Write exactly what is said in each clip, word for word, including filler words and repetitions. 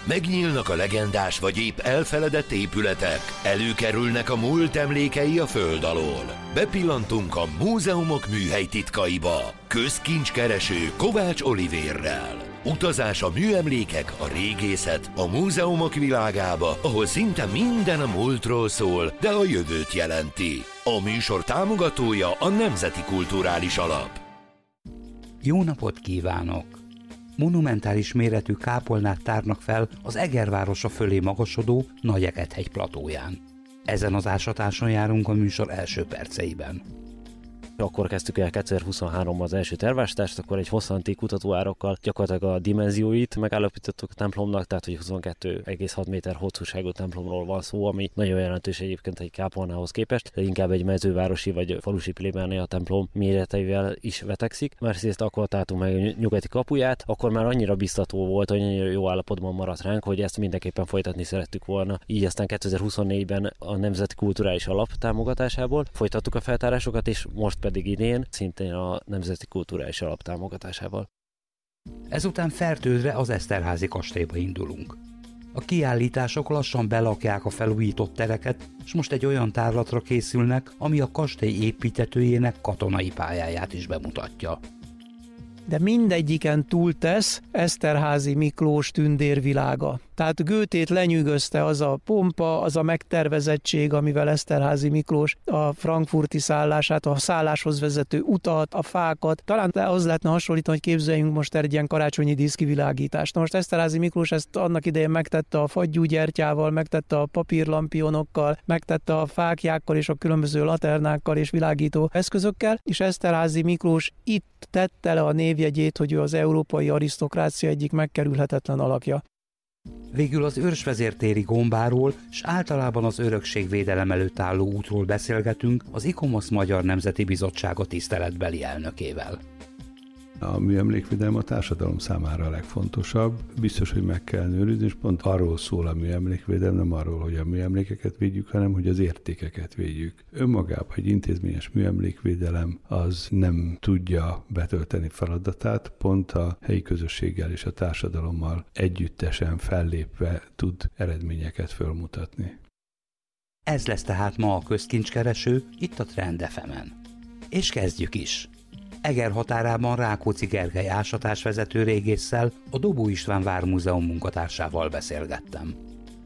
Megnyílnak a legendás vagy épp elfeledett épületek, előkerülnek a múlt emlékei a föld alól. Bepillantunk a múzeumok műhely titkaiba. Közkincskereső Kovács Olivérrel. Utazás a műemlékek, a régészet, a múzeumok világába, ahol szinte minden a múltról szól, de a jövőt jelenti. A műsor támogatója a Nemzeti Kulturális Alap. Jó napot kívánok! Monumentális méretű kápolnát tárnak fel az Eger városa fölé magasodó Nagy-Eget-hegy platóján. Ezen az ásatáson járunk a műsor első perceiben. Akkor kezdtük el kétezer-huszonháromban az első tervástást, akkor egy hosszanti kutatóárokkal gyakorlatilag a dimenzióit megállapítottuk a templomnak, tehát hogy huszonkettő egész hat méter hosszúságú templomról van szó, ami nagyon jelentős egyébként egy kápolnához képest, de inkább egy mezővárosi vagy falusi plébáné a templom méreteivel is vetekszik. Másrészt akkor találtunk meg a nyugati kapuját, akkor már annyira biztató volt, hogy annyira jó állapotban maradt ránk, hogy ezt mindenképpen folytatni szerettük volna. Így aztán kétezer-huszonnégyben a Nemzeti Kulturális Alap támogatásából folytattuk a feltárásokat, és most pedig idén szintén a Nemzeti Kulturális Alap támogatásával. Ezután Fertődre az Eszterházy kastélyba indulunk. A kiállítások lassan belakják a felújított tereket, és most egy olyan tárlatra készülnek, ami a kastély építetőjének katonai pályáját is bemutatja. De mindegyiken túltesz Eszterházy Miklós tündérvilága. Tehát Goethét lenyűgözte az a pompa, az a megtervezettség, amivel Eszterházy Miklós a frankfurti szállását, a szálláshoz vezető utat, a fákat. Talán az lehetne hasonlítani, hogy képzeljünk most egy ilyen karácsonyi díszkivilágítást. Na most Eszterházy Miklós ezt annak idején megtette a fagyúgyertyával, megtette a papírlampionokkal, megtette a fáklyákkal és a különböző laternákkal és világító eszközökkel, és Eszterházy Miklós itt tette le a névjegyét, hogy ő az európai arisztokrácia egyik megkerülhetetlen alakja. Végül az őrsvezértéri gombáról és általában az örökségvédelem előtt álló útról beszélgetünk az ICOMOS Magyar Nemzeti Bizottsága tiszteletbeli elnökével. A műemlékvédelem a társadalom számára a legfontosabb. Biztos, hogy meg kell őrizni, és pont arról szól a műemlékvédelem, nem arról, hogy a műemlékeket védjük, hanem hogy az értékeket védjük. Önmagában egy intézményes műemlékvédelem az nem tudja betölteni feladatát, pont a helyi közösséggel és a társadalommal együttesen fellépve tud eredményeket fölmutatni. Ez lesz tehát ma a közkincskereső itt a Trend ef emen. És kezdjük is! Eger határában Rákóczi Gergely ásatásvezető régésszel, a Dobó István Vármúzeum munkatársával beszélgettem.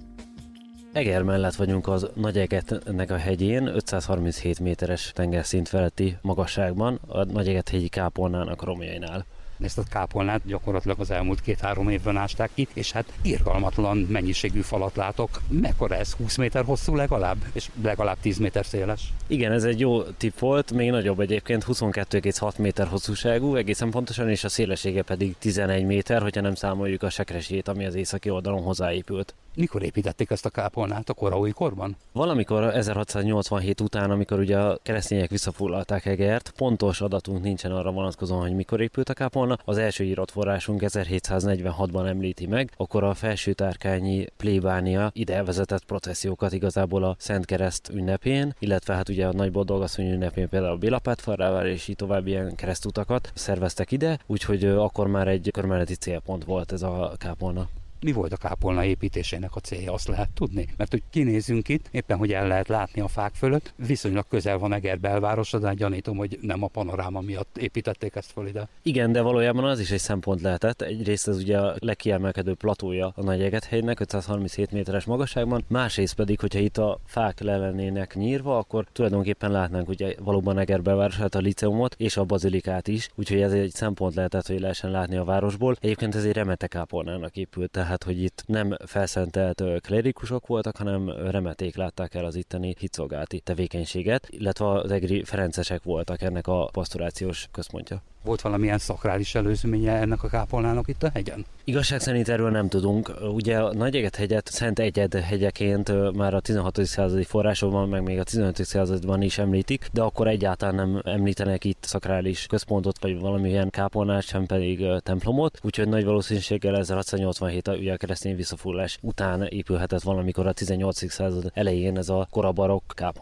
Eger mellett vagyunk az Nagy-Egetnek a hegyén, ötszázharminchét méteres tengerszint feletti magasságban, a Nagy-Eget-hegyi kápolnának romjainál. Ezt a kápolnát gyakorlatilag az elmúlt két-három évben ásták ki, és hát irgalmatlan mennyiségű falat látok. Mekkora ez? húsz méter hosszú legalább, és legalább tíz méter széles? Igen, ez egy jó tipp volt, még nagyobb egyébként, huszonkettő egész hat méter hosszúságú, egészen pontosan, és a szélessége pedig tizenegy méter, hogyha nem számoljuk a sekresét, ami az északi oldalon hozzáépült. Mikor építették ezt a kápolnát, a korai korban? Valamikor ezerhatszáznyolcvanhét után, amikor ugye a keresztények visszafoglalták Egert, pontos adatunk nincsen arra vonatkozóan, hogy mikor épült a kápolna. Az első írott forrásunk ezerhétszáznegyvenhatban említi meg, akkor a felsőtárkányi plébánia ide vezetett processziókat igazából a Szent Kereszt ünnepén, illetve hát ugye a Nagy Boldogasszony ünnepén például a Bélapátfalvával és így tovább ilyen keresztutakat szerveztek ide, úgyhogy akkor már egy körmeneti célpont volt ez a kápolna. Mi volt a kápolna építésének a célja, azt lehet tudni? Mert hogy kinézünk itt, éppen hogy el lehet látni a fák fölött, viszonylag közel van Eger belvárosa, de gyanítom, hogy nem a panoráma miatt építették ezt föl ide. Igen, de valójában az is egy szempont lehetett. Egyrészt ez ugye a legkiemelkedő platója a Nagy-Eget-hegynek, ötszázharminchét méteres magasságban, másrészt pedig, hogyha itt a fák le lennének nyírva, akkor tulajdonképpen látnánk ugye valóban Eger belvárosát, a liceumot és a bazilikát is, úgyhogy ez egy szempont lehetett, hogy lehessen látni a városból. Egyébként ez egy remete kápolnának épült, tehát hogy itt nem felszentelt klerikusok voltak, hanem remeték látták el az itteni hitszolgálati tevékenységet, illetve az egri ferencesek voltak ennek a pastorációs központja. Volt valamilyen szakrális előzménye ennek a kápolnának itt a hegyen? Igazság szerint erről nem tudunk. Ugye a Nagy-Eget-hegyet Szent Egyed hegyeként már a tizenhatodik századi forrásokban, meg még a tizenötödik században is említik, de akkor egyáltalán nem említenek itt szakrális központot, vagy valamilyen kápolnát, sem pedig templomot, úgyhogy nagy valószínűséggel ezerhatszáznyolcvanhét ugye a keresztény visszafoglalás után épülhetett valamikor a tizennyolcadik század elején ez a korabarokk kápolna.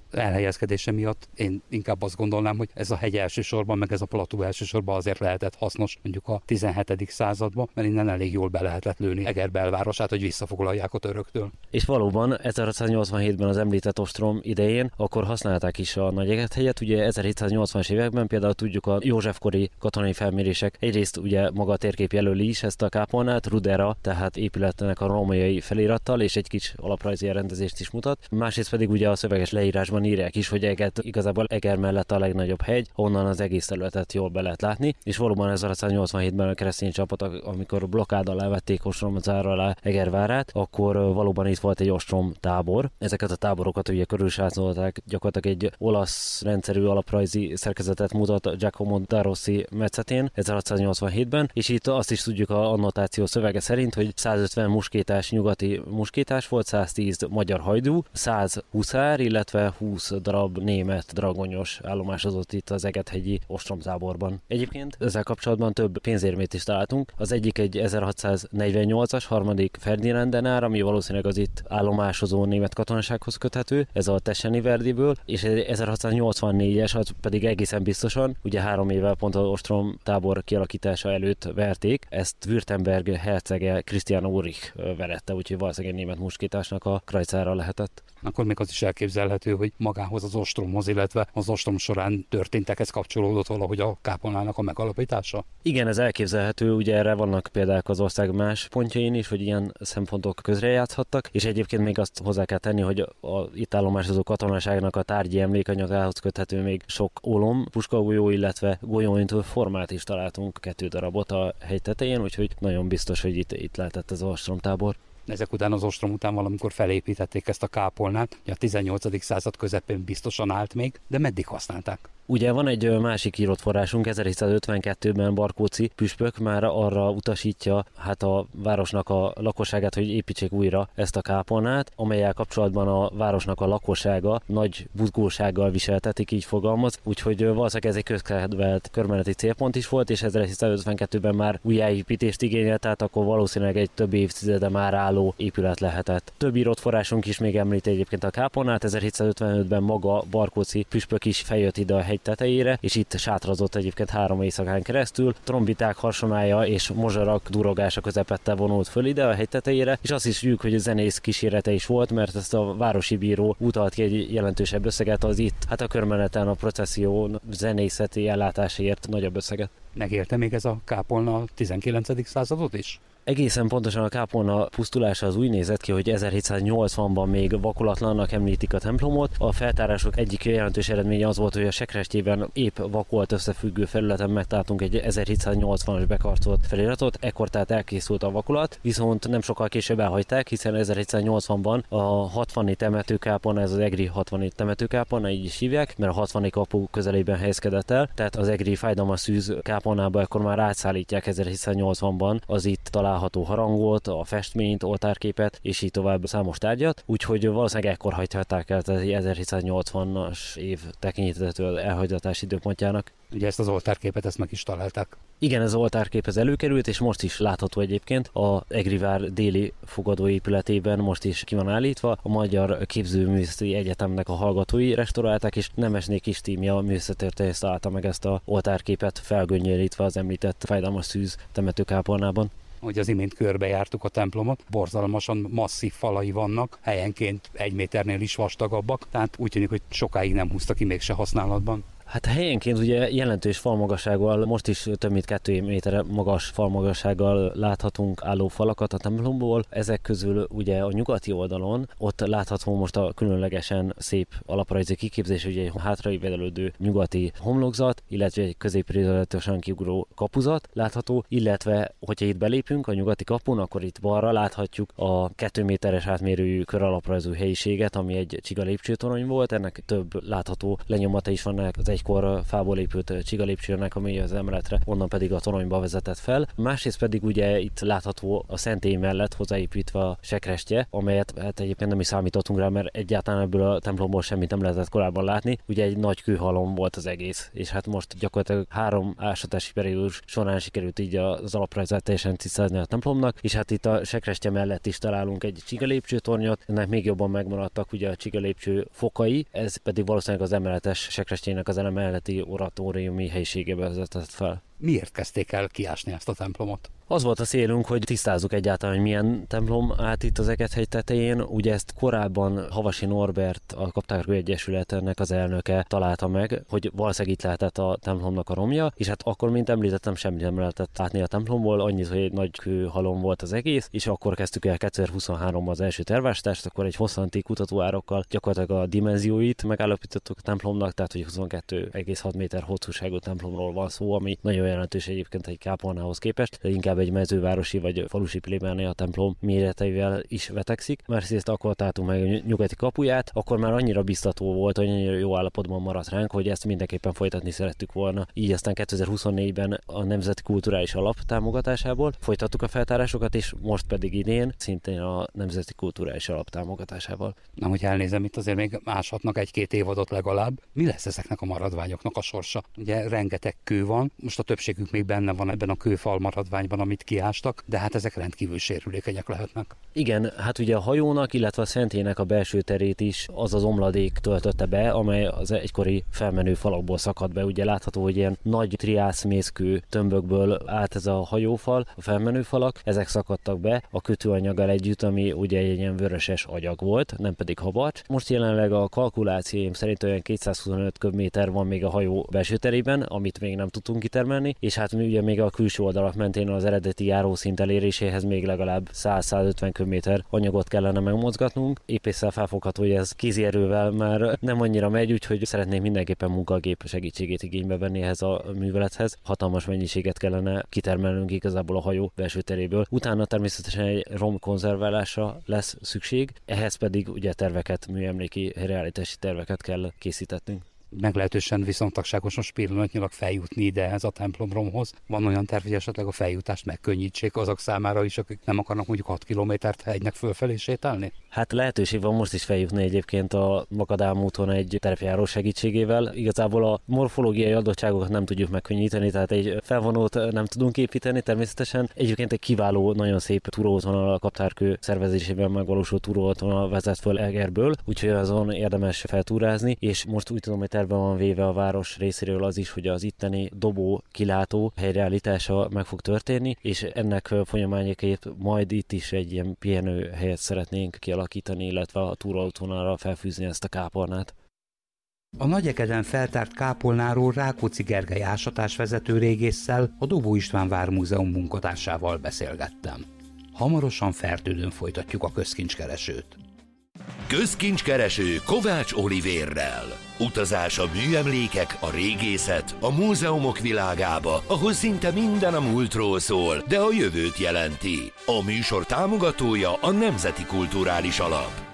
elhelyezkedése miatt én inkább azt gondolnám, hogy ez a hegy elsősorban, meg ez a plató elsősorban azért lehetett hasznos mondjuk a tizenhetedik században, mert innen elég jól be lehetett lőni Eger belvárosát, hogy visszafoglalják a töröktől. És valóban ezerhatszáznyolcvanhétben az említett ostrom idején akkor használták is a Nagy-Eget-hegyet. Ugye ezerhétszáznyolcvanas években például tudjuk a Józsefkori katonai felmérések egyrészt ugye maga a térkép jelöli is ezt a kápolnát, Rudera, tehát épületnek a római felirattal és egy kis alaprajzi rendezést is mutat. Másrészt pedig ugye a szöveges leírásban írják is, hogy Eget igazából Eger mellett a legnagyobb hegy, onnan az egész területet jól be lehet látni, és valóban ezerhatszáznyolcvanhétben a keresztény csapatok, amikor blokkád alá vették Ostromzár alá Eger várát, akkor valóban itt volt egy ostrom tábor. Ezeket a táborokat ugye körülsázolták, gyakorlatilag egy olasz rendszerű alaprajzi szerkezetet mutat Giacomo da Rossi metszetén ezerhatszáznyolcvanhétben, és itt azt is tudjuk a annotáció szövege szerint, hogy százötven muskétás nyugati muskétás volt, száztíz magyar hajdú, száz huszár, illetve húsz darab német dragonyos állomásozott itt az Eget-hegyi ostromtáborban. Egyébként ezzel kapcsolatban több pénzérmét is találtunk. Az egyik egy ezerhatszáznegyvennyolcas harmadik Ferdinand denár, ami valószínűleg az itt állomásozó német katonasághoz köthető, ez a Tesseni Verdiből, és egy ezerhatszáznyolcvannégyes, az pedig egészen biztosan, ugye három évvel pont az ostrom tábor kialakítása előtt verték, ezt Württemberg hercege Christian Ulrich verette, úgyhogy valószínűleg egy német muskétásnak a krajcára lehetett. Akkor még az is elképzelhető, hogy magához az ostromhoz, illetve az ostrom során történtekhez kapcsolódott valahogy a kápolnának a megalapítása? Igen, ez elképzelhető, ugye erre vannak példák az ország más pontjain is, hogy ilyen szempontok közrejátszhattak, és egyébként még azt hozzá kell tenni, hogy a itt állomásozó katonaságnak a tárgyi emlékanyagához köthető még sok ólom, puskagolyó, illetve golyóintő formát is találtunk, kettő darabot a hegy tetején, úgyhogy nagyon biztos, hogy itt, itt lehetett az ostromtábor. Ezek után az ostrom után valamikor felépítették ezt a kápolnát, a tizennyolcadik század közepén biztosan állt még, de meddig használták? Ugye van egy másik írott forrásunk, ezerhétszázötvenkettőben Barkóczy püspök már arra utasítja hát a városnak a lakosságát, hogy építsék újra ezt a kápolnát, amellyel kapcsolatban a városnak a lakossága nagy buzgósággal viseltetik, így fogalmaz, úgyhogy valószínűleg ez egy közkedvelt körmeneti célpont is volt, és ezerhétszázötvenkettőben már újjáépítést igényelt, tehát akkor valószínűleg egy több évtizede már álló épület lehetett. Több írott forrásunk is még említi egyébként a kápolnát, ezerhétszázötvenötben maga Barkóczy püspök is feljött ide a hegy tetejére, és itt sátrazott egyébként három éjszakán keresztül. Trombiták harsonája és mozsarak durogása közepette vonult föl ide a hegy tetejére, és azt is tudjuk, hogy a zenész kísérete is volt, mert ezt a városi bíró utalt ki egy jelentősebb összeget az itt, hát a körmeneten a processzió zenészeti ellátásáért nagyobb összeget. Megérte még ez a kápolna a tizenkilencedik századot is? Egészen pontosan a kápolna pusztulása az úgy nézett ki, hogy ezerhétszáznyolcvanban még vakolatlannak említik a templomot. A feltárások egyik jelentős eredménye az volt, hogy a sekrestjében épp vakolt összefüggő felületen megtaláltunk egy ezerhétszáznyolcvanas bekarcolt feliratot, ekkor tehát elkészült a vakolat, viszont nem sokkal később elhagyták, hiszen ezerhétszáznyolcvanban a hatvani temetőkápolna, ez az egri hatvani temetőkápolna, így is hívják, mert a hatvani kapu közelében helyezkedett el, tehát az egri fájdalmas szűz kápolnába ekkor már átszállítják ezerhétszáznyolcvanban az itt található harangot, a festményt, oltárképet, és így tovább számos tárgyat, úgyhogy valószínűleg ekkor hagyhatták el az ezerhétszáznyolcvanas év tekintetől elhagyatás időpontjának. Ugye ezt az oltárképet, ezt meg is találták. Igen, ez az oltárkép ez előkerült, és most is látható egyébként a Egrivár déli fogadóépületében, most is ki van állítva. A Magyar Képzőművészeti Egyetemnek a hallgatói restaurálták, és Nemesné Kis Tímia művészettörténész találta meg ezt a oltárképet felgöngyölítve az említett fájdalmas szűz temetőkápolnában. Hogy az imént körbejártuk a templomot, borzalmasan masszív falai vannak, helyenként egy méternél is vastagabbak, tehát úgy tűnik, hogy sokáig nem húzta ki mégse használatban. Hát helyenként ugye jelentős falmagassággal, most is több mint kettő méter magas falmagassággal láthatunk álló falakat a templomból. Ezek közül ugye a nyugati oldalon, ott látható most a különlegesen szép alaprajzi kiképzés, ugye egy hátraívelődő nyugati homlokzat, illetve egy középrizolatosan kiugró kapuzat látható, illetve hogyha itt belépünk a nyugati kapun, akkor itt balra láthatjuk a kettő méteres átmérőjű köralaprajzú helyiséget, ami egy csiga lépcsőtorony volt, ennek több látható lenyomata is vannak az egykor fából épült csigalépcsőnek, ami az emeletre, onnan pedig a toronyba vezetett fel. Másrészt pedig ugye itt látható a szentély mellett hozzáépítve a sekrestye, amelyet hát egyébként nem is számítottunk rá, mert egyáltalán ebből a templomból semmit nem lehetett korábban látni. Ugye egy nagy kőhalom volt az egész, és hát most gyakorlatilag három ásatási periódus során sikerült így az alaprajzát teljesen tisztázni a templomnak, és hát itt a sekrestye mellett is találunk egy csigalépcsőtornyot, ennek még jobban megmaradtak ugye a csigalépcső fokai, ez pedig valószínűleg az emeletes sekrestjének az emeleti oratóriumi helyiségébe vezetett fel. Miért kezdték el kiásni ezt a templomot? Az volt a célunk, hogy tisztázzuk egyáltalán, hogy milyen templom állt itt az Eget-hegy tetején. Ugye ezt korábban Havasi Norbert, a Kaptárkő Egyesületnek az elnöke találta meg, hogy valószínűleg itt lehetett a templomnak a romja, és hát akkor, mint említettem, semmit nem lehetett látni a templomból, annyit, hogy egy nagy kőhalom volt az egész, és akkor kezdtük el kétezer-huszonháromban az első tervástást, akkor egy hosszanti kutatóárokkal gyakorlatilag a dimenzióit megállapítottuk a templomnak, tehát hogy huszonkettő egész hat méter hosszúságú templomról van szó, ami nagyon jelentős egyébként egy kápolnához képest, de inkább egy mezővárosi vagy falusi plébánia templom méreteivel is vetekszik. Másrészt akkor találtunk meg a nyugati kapuját, akkor már annyira biztató volt, hogy annyira jó állapotban maradt ránk, hogy ezt mindenképpen folytatni szerettük volna. Így aztán kétezer-huszonnégyben a Nemzeti Kulturális Alap támogatásából folytattuk a feltárásokat, és most pedig idén szintén a Nemzeti Kulturális Alap támogatásával. Na, hogy elnézem, itt azért még máshatnak egy-két évadot legalább. Mi lesz ezeknek a maradványoknak a sorsa? Ugye rengeteg kő van, most a többségük még benne van ebben a kőfal maradványban, amit kiástak, de hát ezek rendkívül sérülékenyek lehetnek. Igen, hát ugye a hajónak, illetve a szentélynek a belső terét is az az omladék töltötte be, amely az egykori felmenő falakból szakadt be. Ugye látható, hogy ilyen nagy triászmészkő tömbökből állt ez a hajófal, a felmenő falak, ezek szakadtak be a kötőanyaggal együtt, ami ugye egy ilyen vöröses agyag volt, nem pedig habarcs. Most jelenleg a kalkulációim szerint olyan kétszázhuszonöt köbméter van még a hajó belső terében, amit még nem tudtunk kitermelni, és hát mi ugye még a külső oldalak mentén az eredeti járószint eléréséhez még legalább száz-százötven köbméter anyagot kellene megmozgatnunk. Épésszel felfogható, hogy ez kézi erővel már nem annyira megy, úgyhogy szeretnék mindenképpen munkagép segítségét igénybe venni ehhez a művelethez. Hatalmas mennyiséget kellene kitermelnünk igazából a hajó belső teréből. Utána természetesen egy rom konzerválásra lesz szükség, ehhez pedig ugye terveket, műemléki helyreállítási terveket kell készítetnünk. Meglehetősen viszontagságos most pillanatnyilag feljutni ide ez a templomromhoz. Van olyan terv, hogy esetleg a feljutást megkönnyítsék azok számára is, akik nem akarnak mondjuk hat kilométert hegynek fölfelé sétálni? Hát lehetőség van most is feljutni egyébként a Makadám úton egy terepjáró segítségével. Igazából a morfológiai adottságokat nem tudjuk megkönnyíteni, tehát egy felvonót nem tudunk építeni természetesen. Egyébként egy kiváló, nagyon szép túróútvonal a Kaptárkő szervezésében megvalósult túróútvonal vezet föl Egerből, úgyhogy azon érdemes feltúrázni, és most úgy tudom, hogy terve van véve a város részéről az is, hogy az itteni dobó kilátó helyreállítása meg fog történni, és ennek folyamányaként majd itt is egy ilyen pihenő helyet szeretnénk kialakítani, illetve a túraútvonalra felfűzni ezt a kápolnát. A Nagyegeden feltárt kápolnáról Rákóczi Gergely ásatásvezető régésszel, a Dobó István Vármúzeum munkatársával beszélgettem. Hamarosan Fertődön folytatjuk a közkincskeresőt. Közkincskereső Kovács Olivérrel. Utazás a műemlékek, a régészet, a múzeumok világába, ahol szinte minden a múltról szól, de a jövőt jelenti. A műsor támogatója a Nemzeti Kulturális Alap.